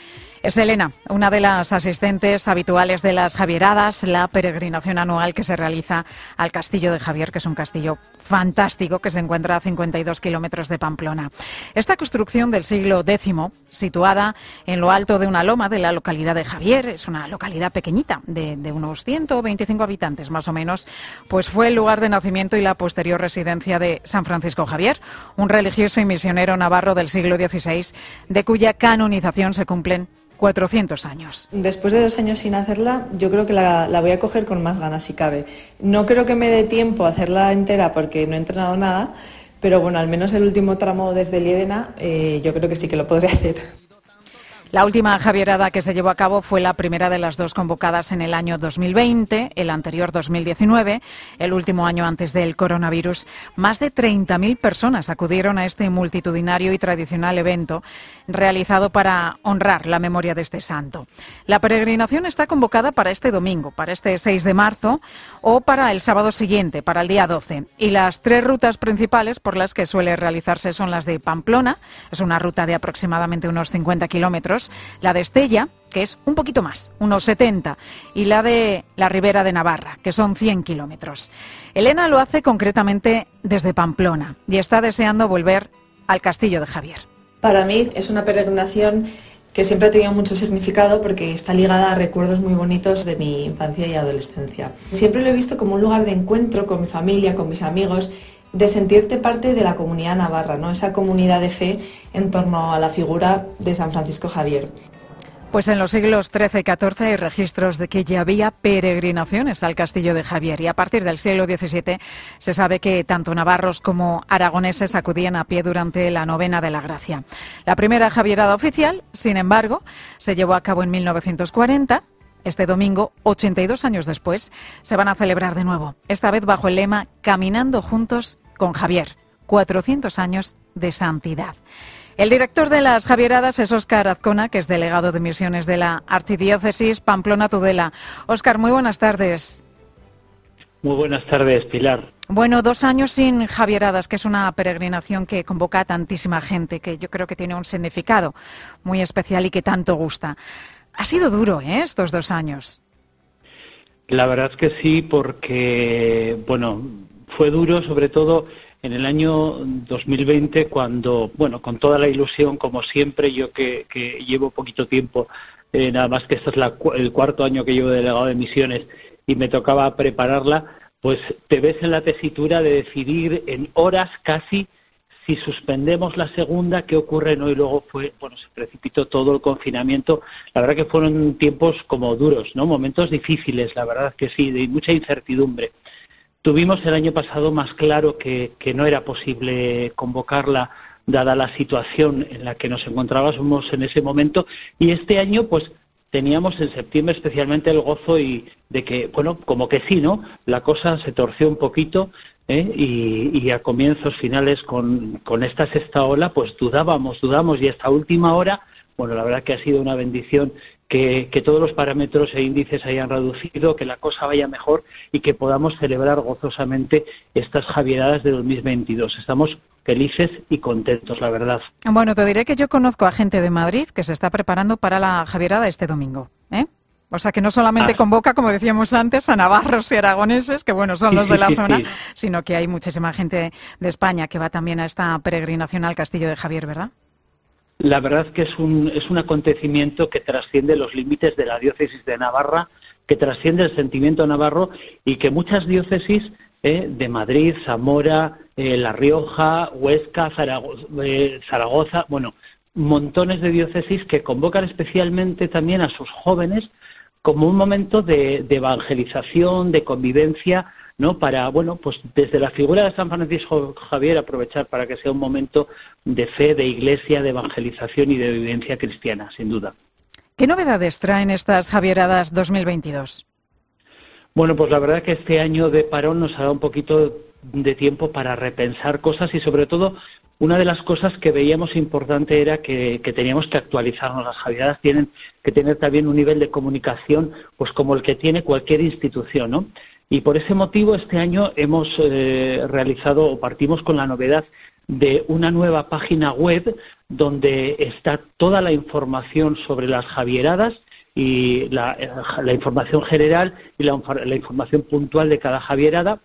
Es Elena, una de las asistentes habituales de las Javieradas, la peregrinación anual que se realiza al Castillo de Javier, que es un castillo fantástico que se encuentra a cincuenta y dos kilómetros de Pamplona. Esta construcción del siglo décimo, situada en lo alto de una loma de la localidad de Javier, es una localidad pequeñita, de, de unos ciento veinticinco habitantes más o menos, pues fue el lugar de nacimiento y la posterior residencia de San Francisco Javier, un religioso y misionero navarro del siglo dieciséis, de cuya canonización se cumplen cuatrocientos años. Después de dos años sin hacerla, yo creo que la, la voy a coger con más ganas si cabe. No creo que me dé tiempo a hacerla entera porque no he entrenado nada, pero bueno, al menos el último tramo desde Liedena, eh, yo creo que sí que lo podré hacer. La última Javierada que se llevó a cabo fue la primera de las dos convocadas en el año dos mil veinte, el anterior dos mil diecinueve, el último año antes del coronavirus. Más de treinta mil personas acudieron a este multitudinario y tradicional evento realizado para honrar la memoria de este santo. La peregrinación está convocada para este domingo, para este seis de marzo, o para el sábado siguiente, para el día doce. Y las tres rutas principales por las que suele realizarse son las de Pamplona, es una ruta de aproximadamente unos cincuenta kilómetros, la de Estella, que es un poquito más, unos setenta, y la de la Ribera de Navarra, que son cien kilómetros. Elena lo hace concretamente desde Pamplona y está deseando volver al Castillo de Javier. Para mí es una peregrinación que siempre ha tenido mucho significado porque está ligada a recuerdos muy bonitos de mi infancia y adolescencia. Siempre lo he visto como un lugar de encuentro con mi familia, con mis amigos, de sentirte parte de la comunidad navarra, ¿no? Esa comunidad de fe en torno a la figura de San Francisco Javier. Pues en los siglos trece y catorce hay registros de que ya había peregrinaciones al castillo de Javier y a partir del siglo diecisiete se sabe que tanto navarros como aragoneses acudían a pie durante la novena de la Gracia. La primera javierada oficial, sin embargo, se llevó a cabo en mil novecientos cuarenta. Este domingo, ochenta y dos años después, se van a celebrar de nuevo, esta vez bajo el lema Caminando juntos con Javier, cuatrocientos años de santidad. El director de las Javieradas es Óscar Azcona, que es delegado de misiones de la Archidiócesis Pamplona-Tudela. Óscar, muy buenas tardes. Muy buenas tardes, Pilar. Bueno, dos años sin Javieradas, que es una peregrinación que convoca a tantísima gente, que yo creo que tiene un significado muy especial y que tanto gusta. Ha sido duro, ¿eh?, estos dos años. La verdad es que sí, porque, bueno, fue duro sobre todo en el año dos mil veinte, cuando, bueno, con toda la ilusión, como siempre, yo que, que llevo poquito tiempo, eh, nada más que este es la, el cuarto año que llevo de delegado de misiones y me tocaba prepararla, pues te ves en la tesitura de decidir en horas casi si suspendemos la segunda, ¿qué ocurre? ¿No? Y luego fue, bueno, se precipitó todo el confinamiento. La verdad que fueron tiempos como duros, ¿no? Momentos difíciles, la verdad que sí, de mucha incertidumbre. Tuvimos el año pasado más claro que, que no era posible convocarla, dada la situación en la que nos encontrábamos en ese momento, y este año, pues, teníamos en septiembre especialmente el gozo y de que, bueno, como que sí, ¿no? La cosa se torció un poquito, ¿eh? y, y a comienzos finales con, con esta sexta ola, pues dudábamos, dudamos, y hasta última hora, bueno, la verdad que ha sido una bendición que, que todos los parámetros e índices hayan reducido, que la cosa vaya mejor y que podamos celebrar gozosamente estas Javieradas de dos mil veintidós. Estamos felices y contentos, la verdad. Bueno, te diré que yo conozco a gente de Madrid que se está preparando para la Javierada este domingo, ¿eh? O sea, que no solamente ah. convoca, como decíamos antes, a navarros y aragoneses, que bueno, son los de la zona, sino que hay muchísima gente de España que va también a esta peregrinación al castillo de Javier, ¿verdad? La verdad que es un, es un acontecimiento que trasciende los límites de la diócesis de Navarra, que trasciende el sentimiento navarro y que muchas diócesis eh, de Madrid, Zamora, eh, La Rioja, Huesca, Zaragoza, eh, Zaragoza, bueno, montones de diócesis que convocan especialmente también a sus jóvenes como un momento de, de evangelización, de convivencia, ¿no? Para, bueno, pues desde la figura de San Francisco Javier aprovechar para que sea un momento de fe, de iglesia, de evangelización y de vivencia cristiana, sin duda. ¿Qué novedades traen estas Javieradas dos mil veintidós? Bueno, pues la verdad que este año de parón nos ha dado un poquito de tiempo para repensar cosas y sobre todo una de las cosas que veíamos importante era que, que teníamos que actualizarnos. Las Javieradas tienen que tener también un nivel de comunicación pues como el que tiene cualquier institución, ¿no? Y por ese motivo este año hemos eh, realizado o partimos con la novedad de una nueva página web donde está toda la información sobre las Javieradas y la, la información general y la, la información puntual de cada Javierada,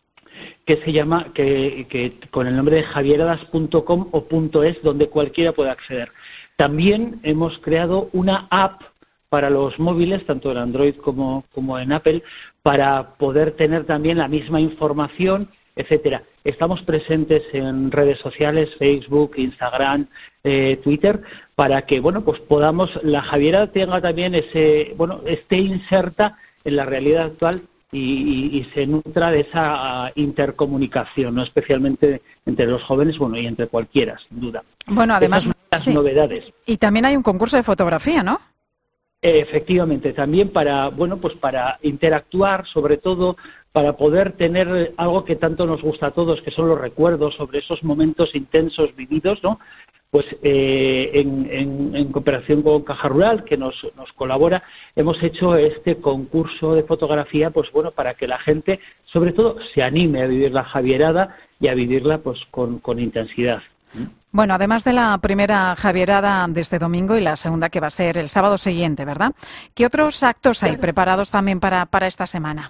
que se llama, que, que con el nombre de javieradas punto com o .es, donde cualquiera puede acceder. También hemos creado una app para los móviles, tanto en Android como, como en Apple, para poder tener también la misma información, etcétera. Estamos presentes en redes sociales, Facebook, Instagram, eh, Twitter, para que, bueno, pues podamos, la Javierada tenga también ese, bueno, esté inserta en la realidad actual y, y, y se nutra de esa uh, intercomunicación, no especialmente entre los jóvenes, bueno, y entre cualquiera, sin duda. Bueno, además, las sí. novedades. Y también hay un concurso de fotografía, ¿no? Efectivamente, también para, bueno, pues para interactuar, sobre todo para poder tener algo que tanto nos gusta a todos, que son los recuerdos sobre esos momentos intensos vividos, ¿no? Pues eh, en, en, en cooperación con Caja Rural, que nos, nos colabora, hemos hecho este concurso de fotografía, pues bueno, para que la gente, sobre todo, se anime a vivir la Javierada y a vivirla, pues con, con intensidad. Bueno, además de la primera Javierada de este domingo y la segunda que va a ser el sábado siguiente, ¿verdad? ¿Qué otros actos hay preparados también para, para esta semana?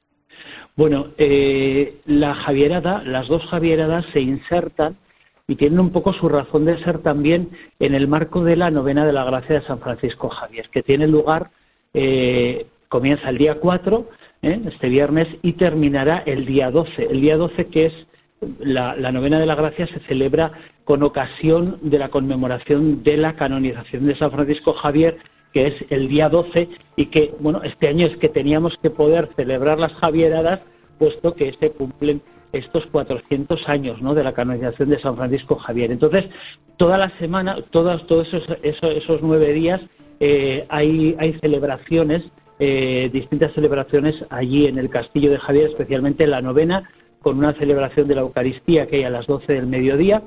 Bueno, eh, la Javierada, las dos Javieradas se insertan y tienen un poco su razón de ser también en el marco de la novena de la Gracia de San Francisco Javier, que tiene lugar, eh, comienza el día cuatro, eh, este viernes, y terminará el día doce. El día doce, que es la, la novena de la Gracia, se celebra con ocasión de la conmemoración de la canonización de San Francisco Javier, que es el día doce, y que, bueno, este año es que teníamos que poder celebrar las Javieradas, puesto que se cumplen estos cuatrocientos años, ¿no?, de la canonización de San Francisco Javier. Entonces, toda la semana, todos, todos esos, esos, esos nueve días, eh, hay, hay celebraciones, eh, distintas celebraciones allí en el Castillo de Javier, especialmente la novena, con una celebración de la Eucaristía que hay a las doce del mediodía,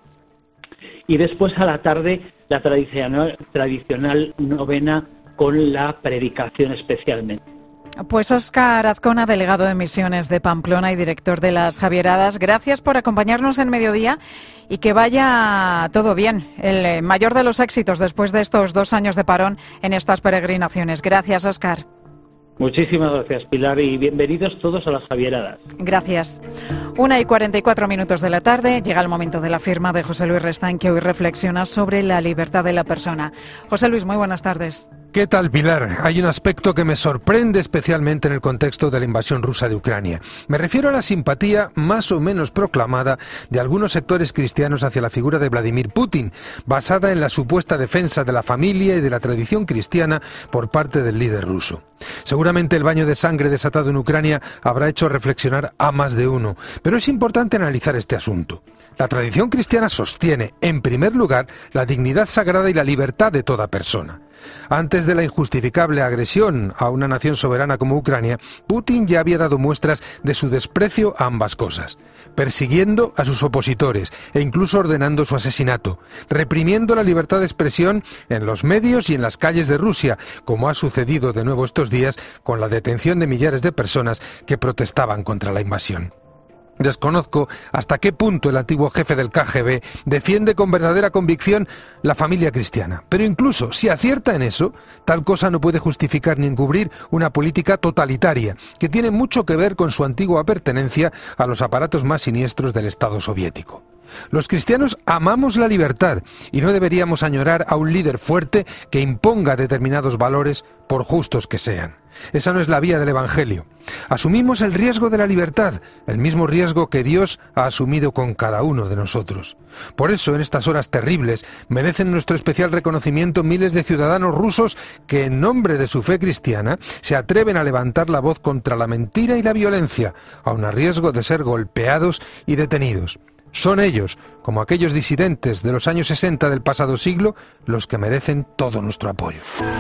y después a la tarde la tradicional, tradicional novena con la predicación especialmente. Pues Óscar Azcona, delegado de Misiones de Pamplona y director de las Javieradas, gracias por acompañarnos en Mediodía y que vaya todo bien. El mayor de los éxitos después de estos dos años de parón en estas peregrinaciones. Gracias, Óscar. Muchísimas gracias, Pilar, y bienvenidos todos a las Javieradas. Gracias. Una y cuarenta y cuatro minutos de la tarde, llega el momento de la firma de José Luis Restán, que hoy reflexiona sobre la libertad de la persona. José Luis, muy buenas tardes. ¿Qué tal, Pilar? Hay un aspecto que me sorprende especialmente en el contexto de la invasión rusa de Ucrania. Me refiero a la simpatía más o menos proclamada de algunos sectores cristianos hacia la figura de Vladimir Putin, basada en la supuesta defensa de la familia y de la tradición cristiana por parte del líder ruso. Seguramente el baño de sangre desatado en Ucrania habrá hecho reflexionar a más de uno, pero es importante analizar este asunto. La tradición cristiana sostiene, en primer lugar, la dignidad sagrada y la libertad de toda persona. Antes de la injustificable agresión a una nación soberana como Ucrania, Putin ya había dado muestras de su desprecio a ambas cosas, persiguiendo a sus opositores e incluso ordenando su asesinato, reprimiendo la libertad de expresión en los medios y en las calles de Rusia, como ha sucedido de nuevo estos días con la detención de millares de personas que protestaban contra la invasión. Desconozco hasta qué punto el antiguo jefe del K G B defiende con verdadera convicción la familia cristiana. Pero incluso si acierta en eso, tal cosa no puede justificar ni encubrir una política totalitaria que tiene mucho que ver con su antigua pertenencia a los aparatos más siniestros del Estado soviético. Los cristianos amamos la libertad y no deberíamos añorar a un líder fuerte que imponga determinados valores por justos que sean. Esa no es la vía del Evangelio. Asumimos el riesgo de la libertad, el mismo riesgo que Dios ha asumido con cada uno de nosotros. Por eso, en estas horas terribles, merecen nuestro especial reconocimiento miles de ciudadanos rusos que, en nombre de su fe cristiana, se atreven a levantar la voz contra la mentira y la violencia, aun a riesgo de ser golpeados y detenidos. Son ellos, como aquellos disidentes de los años sesenta del pasado siglo, los que merecen todo nuestro apoyo.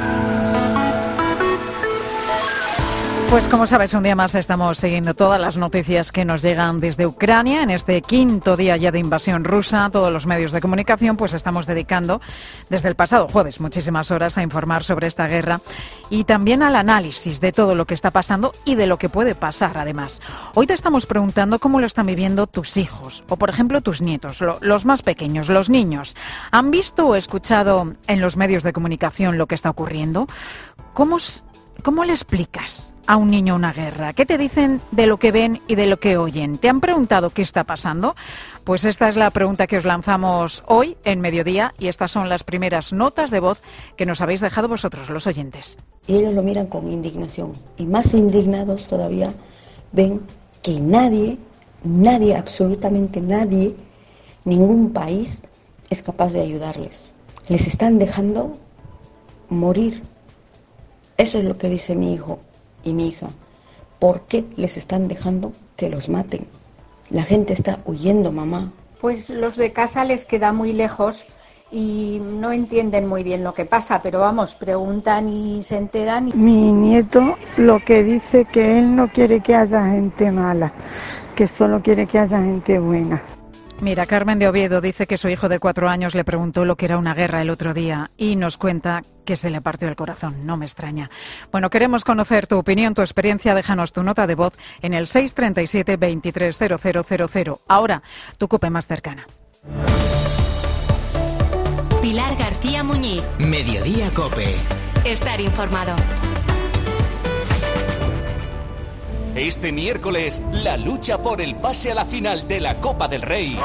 Pues como sabes, un día más estamos siguiendo todas las noticias que nos llegan desde Ucrania. En este quinto día ya de invasión rusa, todos los medios de comunicación pues estamos dedicando desde el pasado jueves muchísimas horas a informar sobre esta guerra y también al análisis de todo lo que está pasando y de lo que puede pasar además. Hoy te estamos preguntando cómo lo están viviendo tus hijos o, por ejemplo, tus nietos, lo, los más pequeños, los niños. ¿Han visto o escuchado en los medios de comunicación lo que está ocurriendo? ¿Cómo ¿Cómo le explicas a un niño una guerra? ¿Qué te dicen de lo que ven y de lo que oyen? ¿Te han preguntado qué está pasando? Pues esta es la pregunta que os lanzamos hoy en Mediodía y estas son las primeras notas de voz que nos habéis dejado vosotros, los oyentes. Y ellos lo miran con indignación y más indignados todavía ven que nadie, nadie, absolutamente nadie, ningún país es capaz de ayudarles. Les están dejando morir. Eso es lo que dice mi hijo y mi hija. ¿Por qué les están dejando que los maten? La gente está huyendo, mamá. Pues los de casa les queda muy lejos y no entienden muy bien lo que pasa, pero vamos, preguntan y se enteran. Mi nieto lo que dice que él no quiere que haya gente mala, que solo quiere que haya gente buena. Mira, Carmen de Oviedo dice que su hijo de cuatro años le preguntó lo que era una guerra el otro día y nos cuenta que se le partió el corazón. No me extraña. Bueno, queremos conocer tu opinión, tu experiencia. Déjanos tu nota de voz en el seis treinta y siete, veintitrés, cero cero cero cero. Ahora, tu COPE más cercana. Pilar García Muñiz. Mediodía COPE. Estar informado. Este miércoles, la lucha por el pase a la final de la Copa del Rey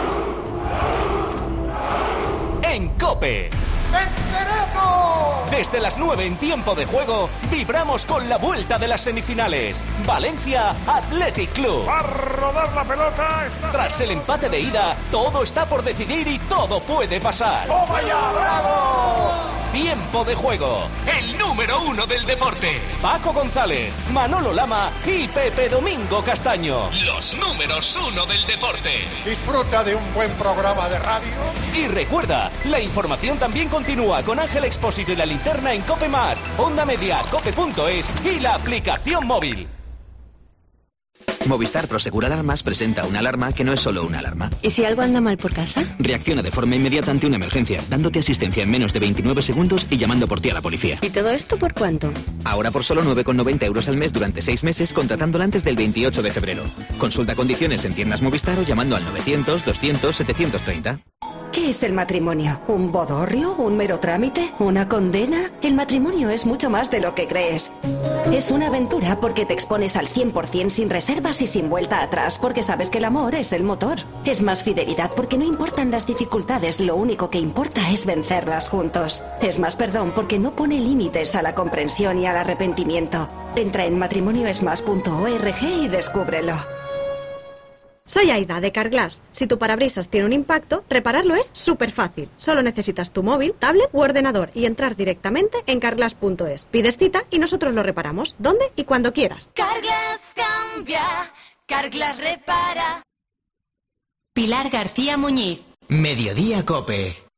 en COPE. ¡Venceremos! Desde las nueve en tiempo de juego, vibramos con la vuelta de las semifinales. Valencia Athletic Club. Va a rodar la pelota. Está... Tras el empate de ida, todo está por decidir y todo puede pasar. ¡Oh, vaya, bravo! Bien Tiempo de Juego. El número uno del deporte. Paco González, Manolo Lama y Pepe Domingo Castaño. Los números uno del deporte. Disfruta de un buen programa de radio. Y recuerda, la información también continúa con Ángel Expósito y la linterna en Cope Más, Onda Media, cope punto es y la aplicación móvil. Movistar Prosegur Alarmas presenta una alarma que no es solo una alarma. ¿Y si algo anda mal por casa? Reacciona de forma inmediata ante una emergencia, dándote asistencia en menos de veintinueve segundos y llamando por ti a la policía. ¿Y todo esto por cuánto? Ahora por solo nueve con noventa euros al mes durante seis meses, contratándola antes del veintiocho de febrero. Consulta condiciones en tiendas Movistar o llamando al novecientos, doscientos, setecientos treinta. ¿Qué es el matrimonio? ¿Un bodorrio? ¿Un mero trámite? ¿Una condena? El matrimonio es mucho más de lo que crees. Es una aventura porque te expones al cien por ciento sin reservas y sin vuelta atrás, porque sabes que el amor es el motor. Es más fidelidad porque no importan las dificultades, lo único que importa es vencerlas juntos. Es más perdón porque no pone límites a la comprensión y al arrepentimiento. Entra en matrimonio es más punto org y descúbrelo. Soy Aida, de Carglass. Si tu parabrisas tiene un impacto, repararlo es súper fácil. Solo necesitas tu móvil, tablet u ordenador y entrar directamente en carglass punto es. Pides cita y nosotros lo reparamos, donde y cuando quieras. Carglass cambia, Carglass repara. Pilar García Muñiz. Mediodía Cope.